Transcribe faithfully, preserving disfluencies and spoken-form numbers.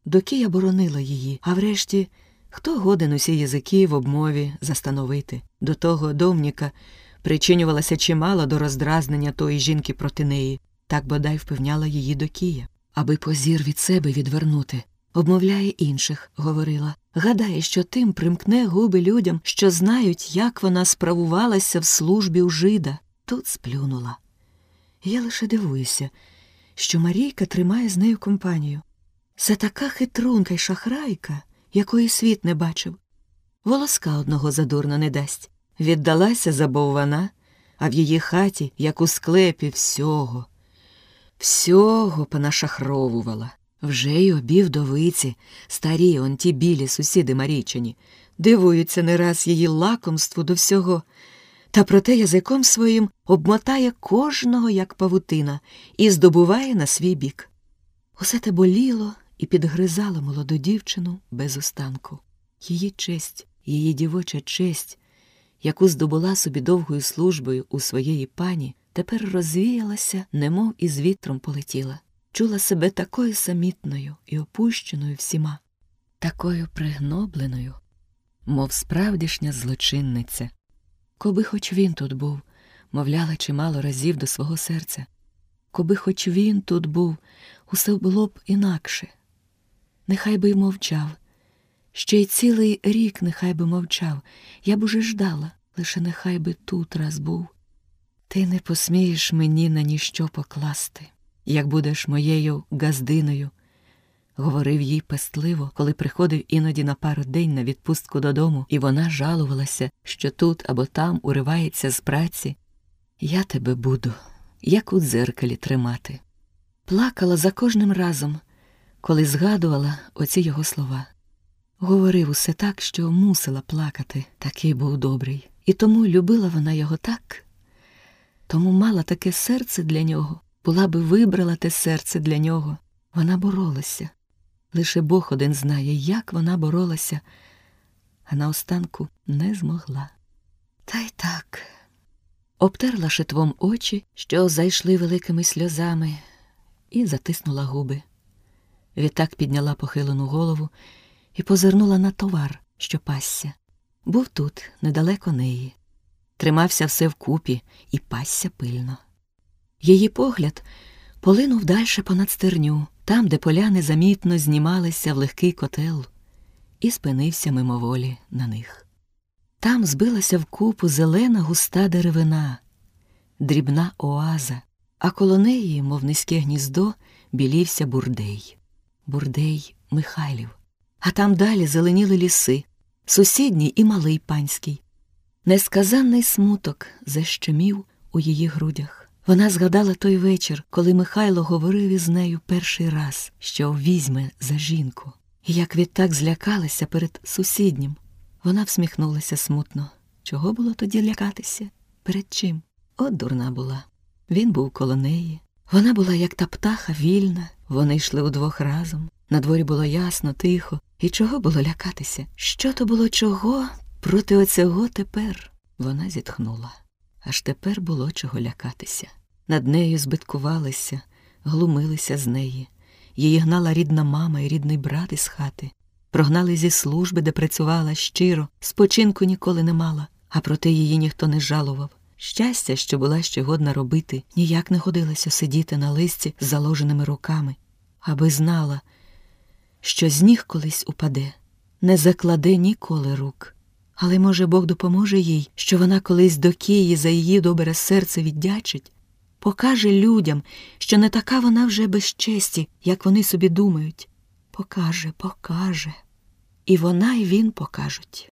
Докія боронила її, а врешті, хто годен усі язики в обмові застановити? До того Домніка причинювалася чимало до роздразнення тої жінки проти неї, так бодай впевняла її Докія. Аби позір від себе відвернути. Обмовляє інших, говорила. Гадає, що тим примкне губи людям, що знають, як вона справувалася в службі у жида. Тут сплюнула. Я лише дивуюся, що Марійка тримає з нею компанію. Це така хитрунка й шахрайка, якої світ не бачив. Волоска одного задурно не дасть. Віддалася за боввана, а в її хаті, як у склепі, всього. Всього понашахровувала. Вже й обі вдовиці, старі он ті білі сусіди Марійчині, дивуються не раз її лакомству до всього, та проте язиком своїм обмотає кожного, як павутина, і здобуває на свій бік. Усе те боліло і підгризало молоду дівчину без устанку. Її честь, її дівоча честь, яку здобула собі довгою службою у своєї пані, тепер розвіялася, немов із вітром полетіла. Чула себе такою самітною і опущеною всіма, такою пригнобленою, мов справдішня злочинниця. Коби хоч він тут був, мовляла чимало разів до свого серця. Коби хоч він тут був, усе було б інакше. Нехай би й мовчав, ще й цілий рік нехай би мовчав, я б уже ждала, лише нехай би тут раз був. Ти не посмієш мені на ніщо покласти, як будеш моєю газдиною, говорив їй пестливо, коли приходив іноді на пару день на відпустку додому, і вона жалувалася, що тут або там уривається з праці. Я тебе буду, як у дзеркалі тримати. Плакала за кожним разом, коли згадувала оці його слова. Говорив усе так, що мусила плакати, такий був добрий. І тому любила вона його так, тому мала таке серце для нього, була би вибрала те серце для нього. Вона боролася. Лише Бог один знає, як вона боролася, а наостанку не змогла. Та й так. Обтерла шитвом очі, що зайшли великими сльозами, і затиснула губи. Відтак підняла похилену голову і позирнула на товар, що пасся. Був тут, недалеко неї. Тримався все вкупі і пасся пильно. Її погляд полинув дальше понад стерню, там, де поля незамітно знімалися в легкий котел, і спинився мимоволі на них. Там збилася вкупу зелена густа деревина, дрібна оаза, а коло неї, мов низьке гніздо, білівся бурдей. Бурдей Михайлів. А там далі зеленіли ліси, сусідній і малий панський. Несказанний смуток защемів у її грудях. Вона згадала той вечір, коли Михайло говорив із нею перший раз, що візьме за жінку. І як відтак злякалася перед сусіднім. Вона всміхнулася смутно. Чого було тоді лякатися? Перед чим? От дурна була. Він був коло неї. Вона була, як та птаха, вільна. Вони йшли удвох разом. На дворі було ясно, тихо. І чого було лякатися? Що то було чого проти оцього тепер? Вона зітхнула. Аж тепер було чого лякатися. Над нею збиткувалися, глумилися з неї. Її гнала рідна мама і рідний брат із хати. Прогнали зі служби, де працювала щиро, спочинку ніколи не мала, а проте її ніхто не жалував. Щастя, що була ще годна робити, ніяк не годилося сидіти на листі з заложеними руками, аби знала, що з ніг колись упаде, не закладе ніколи рук. Але, може, Бог допоможе їй, що вона колись до Кії за її добре серце віддячить, покаже людям, що не така вона вже без честі, як вони собі думають. Покаже, покаже. І вона, і він покажуть.